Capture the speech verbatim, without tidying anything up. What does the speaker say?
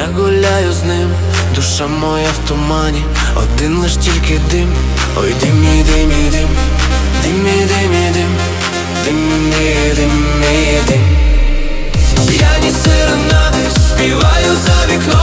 я гуляю з ним, душа моя в тумані, один лиш тільки дим. Ой, дим, і дим, і дим, дим, і дим, і дим, дим, і дим, і дим. П'яні серенади співаю за вікном.